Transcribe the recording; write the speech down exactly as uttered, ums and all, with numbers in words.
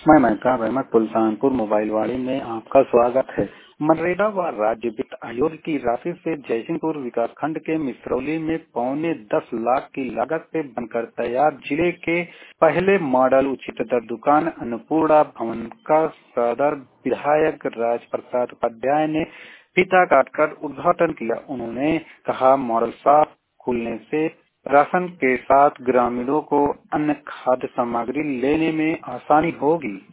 मैं महताब अहमद सुल्तानपुर मोबाइलवाड़ी में आपका स्वागत है। मनरेगा व राज्य वित्त आयोग की राशि से जयसिंहपुर विकासखंड के मिसरौली में पौने दस लाख की लागत से बनकर तैयार जिले के पहले मॉडल उचित दर दुकान अन्नपूर्णा भवन का सदर विधायक राजप्रसाद उपाध्याय ने फीता काटकर उद्घाटन किया। उन्होंने कहा, मॉडल शॉप खुलने से राशन के साथ ग्रामीणों को अन्य खाद्य सामग्री लेने में आसानी होगी।